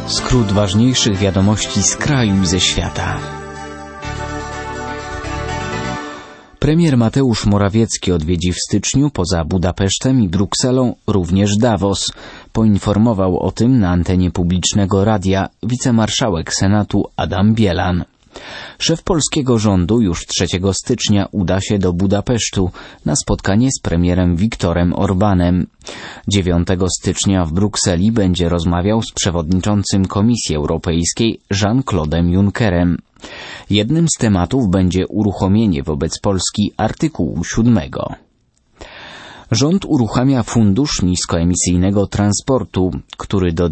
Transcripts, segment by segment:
Skrót ważniejszych wiadomości z kraju i ze świata. Premier Mateusz Morawiecki odwiedzi w styczniu poza Budapesztem i Brukselą również Davos. Poinformował o tym na antenie publicznego radia wicemarszałek Senatu Adam Bielan. Szef polskiego rządu już 3 stycznia uda się do Budapesztu na spotkanie z premierem Viktorem Orbánem. 9 stycznia w Brukseli będzie rozmawiał z przewodniczącym Komisji Europejskiej Jean-Claude'em Junckerem. Jednym z tematów będzie uruchomienie wobec Polski artykułu 7. Rząd uruchamia Fundusz Niskoemisyjnego Transportu, który do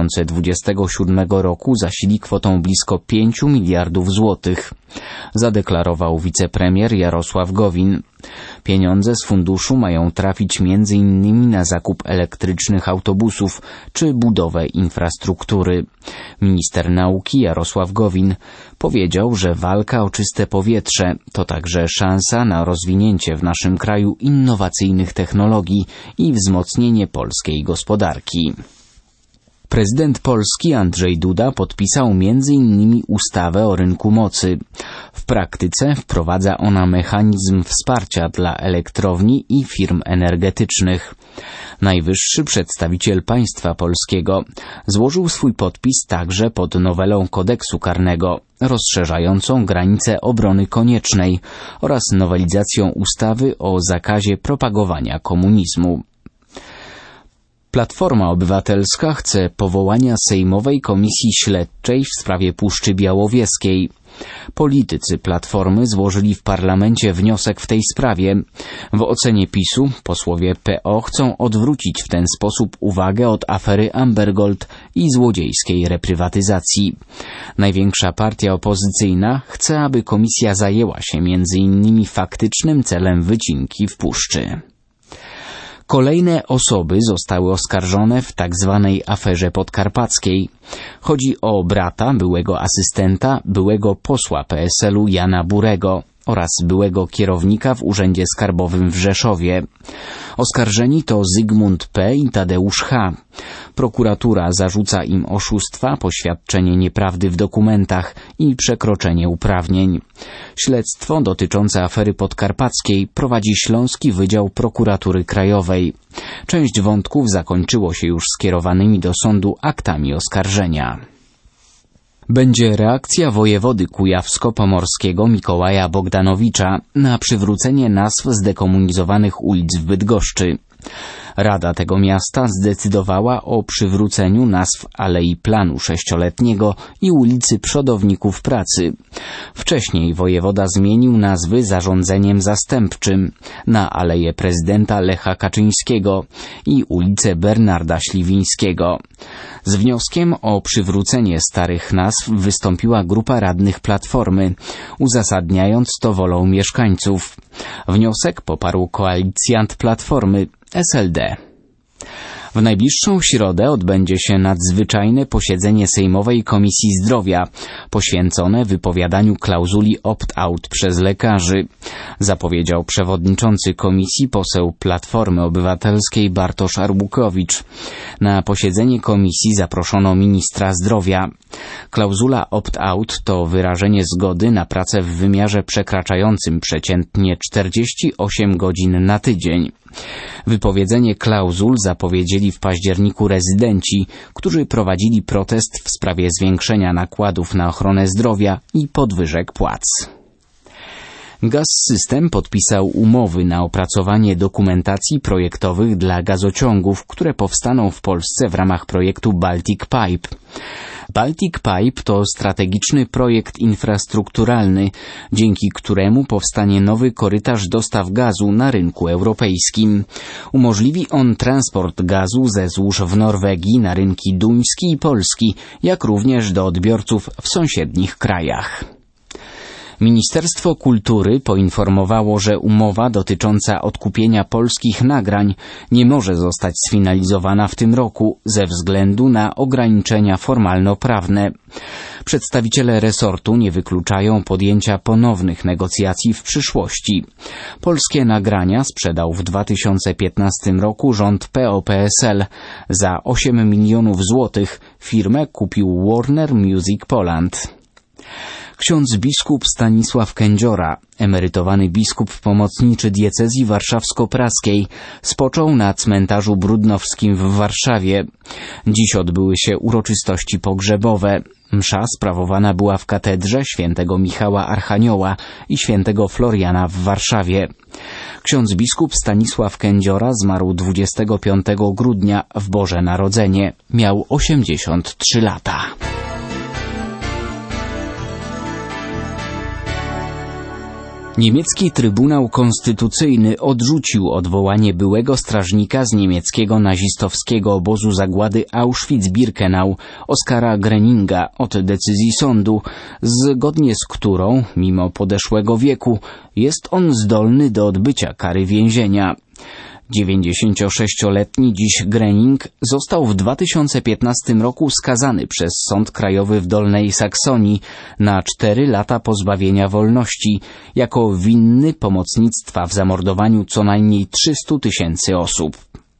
2027 roku zasili kwotą blisko 5 miliardów złotych, zadeklarował wicepremier Jarosław Gowin. Pieniądze z funduszu mają trafić m.in. na zakup elektrycznych autobusów czy budowę infrastruktury. Minister nauki Jarosław Gowin powiedział, że walka o czyste powietrze to także szansa na rozwinięcie w naszym kraju innowacyjnych technologii i wzmocnienie polskiej gospodarki. Prezydent Polski Andrzej Duda podpisał m.in. ustawę o rynku mocy. W praktyce wprowadza ona mechanizm wsparcia dla elektrowni i firm energetycznych. Najwyższy przedstawiciel państwa polskiego złożył swój podpis także pod nowelą kodeksu karnego, rozszerzającą granice obrony koniecznej oraz nowelizacją ustawy o zakazie propagowania komunizmu. Platforma Obywatelska chce powołania Sejmowej Komisji Śledczej w sprawie Puszczy Białowieskiej. Politycy Platformy złożyli w parlamencie wniosek w tej sprawie. W ocenie PiS-u posłowie PO chcą odwrócić w ten sposób uwagę od afery Amber Gold i złodziejskiej reprywatyzacji. Największa partia opozycyjna chce, aby komisja zajęła się m.in. faktycznym celem wycinki w puszczy. Kolejne osoby zostały oskarżone w tzw. aferze podkarpackiej. Chodzi o brata byłego asystenta, byłego posła PSL-u Jana Burego oraz byłego kierownika w Urzędzie Skarbowym w Rzeszowie. Oskarżeni to Zygmunt P. i Tadeusz H. Prokuratura zarzuca im oszustwa, poświadczenie nieprawdy w dokumentach i przekroczenie uprawnień. Śledztwo dotyczące afery podkarpackiej prowadzi Śląski Wydział Prokuratury Krajowej. Część wątków zakończyło się już skierowanymi do sądu aktami oskarżenia. Będzie reakcja wojewody kujawsko-pomorskiego Mikołaja Bogdanowicza na przywrócenie nazw zdekomunizowanych ulic w Bydgoszczy. Rada tego miasta zdecydowała o przywróceniu nazw Alei Planu 6-letniego i ulicy Przodowników Pracy. Wcześniej wojewoda zmienił nazwy zarządzeniem zastępczym na Aleję Prezydenta Lecha Kaczyńskiego i ulicę Bernarda Śliwińskiego. Z wnioskiem o przywrócenie starych nazw wystąpiła grupa radnych Platformy, uzasadniając to wolą mieszkańców. Wniosek poparł koalicjant Platformy SLD. W najbliższą środę odbędzie się nadzwyczajne posiedzenie Sejmowej Komisji Zdrowia, poświęcone wypowiadaniu klauzuli opt-out przez lekarzy, zapowiedział przewodniczący komisji poseł Platformy Obywatelskiej Bartosz Arłukowicz. Na posiedzenie komisji zaproszono ministra zdrowia. Klauzula opt-out to wyrażenie zgody na pracę w wymiarze przekraczającym przeciętnie 48 godzin na tydzień. Wypowiedzenie klauzul zapowiedzieli w październiku rezydenci, którzy prowadzili protest w sprawie zwiększenia nakładów na ochronę zdrowia i podwyżek płac. Gaz-System podpisał umowy na opracowanie dokumentacji projektowych dla gazociągów, które powstaną w Polsce w ramach projektu Baltic Pipe. Baltic Pipe to strategiczny projekt infrastrukturalny, dzięki któremu powstanie nowy korytarz dostaw gazu na rynku europejskim. Umożliwi on transport gazu ze złóż w Norwegii na rynki duński i polski, jak również do odbiorców w sąsiednich krajach. Ministerstwo Kultury poinformowało, że umowa dotycząca odkupienia polskich nagrań nie może zostać sfinalizowana w tym roku ze względu na ograniczenia formalno-prawne. Przedstawiciele resortu nie wykluczają podjęcia ponownych negocjacji w przyszłości. Polskie nagrania sprzedał w 2015 roku rząd PO-PSL. Za 8 milionów złotych firmę kupił Warner Music Poland. Ksiądz biskup Stanisław Kędziora, emerytowany biskup pomocniczy diecezji warszawsko-praskiej, spoczął na cmentarzu brudnowskim w Warszawie. Dziś odbyły się uroczystości pogrzebowe. Msza sprawowana była w katedrze świętego Michała Archanioła i świętego Floriana w Warszawie. Ksiądz biskup Stanisław Kędziora zmarł 25 grudnia w Boże Narodzenie. Miał 83 lata. Niemiecki Trybunał Konstytucyjny odrzucił odwołanie byłego strażnika z niemieckiego nazistowskiego obozu zagłady Auschwitz-Birkenau, Oskara Gröninga, od decyzji sądu, zgodnie z którą, mimo podeszłego wieku, jest on zdolny do odbycia kary więzienia. 96-letni dziś Gröning został w 2015 roku skazany przez Sąd Krajowy w Dolnej Saksonii na 4 lata pozbawienia wolności jako winny pomocnictwa w zamordowaniu co najmniej 300 000 osób.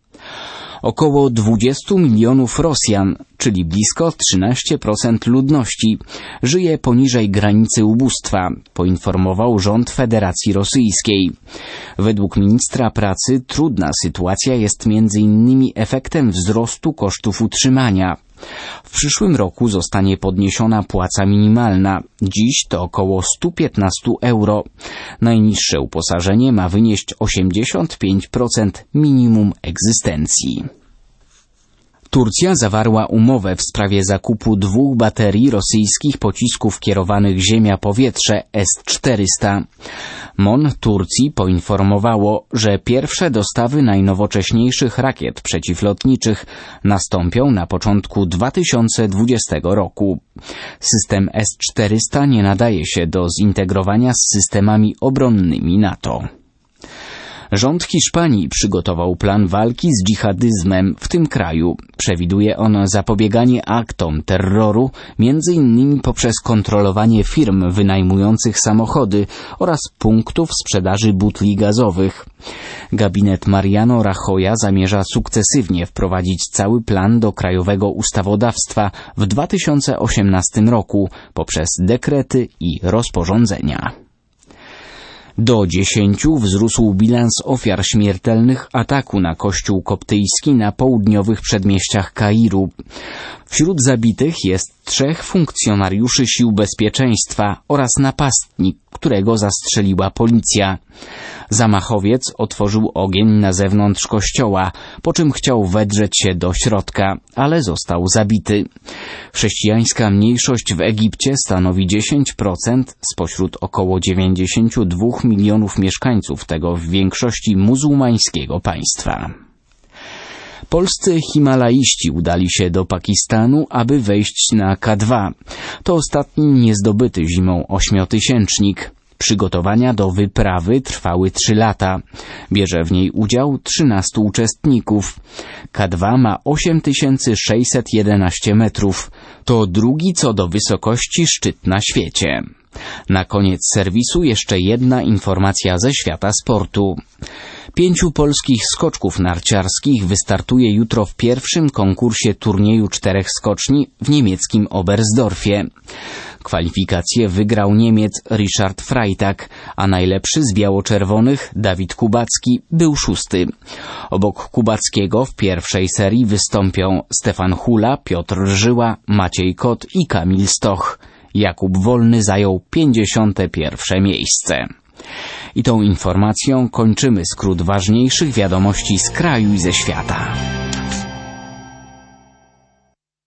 Około 20 milionów Rosjan, czyli blisko 13% ludności, żyje poniżej granicy ubóstwa, poinformował rząd Federacji Rosyjskiej. Według ministra pracy trudna sytuacja jest m.in. efektem wzrostu kosztów utrzymania. W przyszłym roku zostanie podniesiona płaca minimalna. Dziś to około 115 euro. Najniższe uposażenie ma wynieść 85% minimum egzystencji. Turcja zawarła umowę w sprawie zakupu 2 baterii rosyjskich pocisków kierowanych ziemia-powietrze S-400. MON Turcji poinformowało, że pierwsze dostawy najnowocześniejszych rakiet przeciwlotniczych nastąpią na początku 2020 roku. System S-400 nie nadaje się do zintegrowania z systemami obronnymi NATO. Rząd Hiszpanii przygotował plan walki z dżihadyzmem w tym kraju. Przewiduje on zapobieganie aktom terroru, m.in. poprzez kontrolowanie firm wynajmujących samochody oraz punktów sprzedaży butli gazowych. Gabinet Mariano Rajoya zamierza sukcesywnie wprowadzić cały plan do krajowego ustawodawstwa w 2018 roku poprzez dekrety i rozporządzenia. Do 10 wzrósł bilans ofiar śmiertelnych ataku na kościół koptyjski na południowych przedmieściach Kairu. Wśród zabitych jest 3 funkcjonariuszy sił bezpieczeństwa oraz napastnik, którego zastrzeliła policja. Zamachowiec otworzył ogień na zewnątrz kościoła, po czym chciał wedrzeć się do środka, ale został zabity. Chrześcijańska mniejszość w Egipcie stanowi 10% spośród około 92 milionów mieszkańców tego w większości muzułmańskiego państwa. Polscy himalaiści udali się do Pakistanu, aby wejść na K2. To ostatni niezdobyty zimą 8-tysięcznik. Przygotowania do wyprawy trwały 3 lata. Bierze w niej udział 13 uczestników. K2 ma 8611 metrów. To drugi co do wysokości szczyt na świecie. Na koniec serwisu jeszcze jedna informacja ze świata sportu. 5 polskich skoczków narciarskich wystartuje jutro w pierwszym konkursie turnieju 4 skoczni w niemieckim Oberstdorfie. Kwalifikacje wygrał Niemiec Richard Freitag, a najlepszy z biało-czerwonych, Dawid Kubacki, był 6. Obok Kubackiego w pierwszej serii wystąpią Stefan Hula, Piotr Żyła, Maciej Kot i Kamil Stoch. Jakub Wolny zajął 51. miejsce. I tą informacją kończymy skrót ważniejszych wiadomości z kraju i ze świata.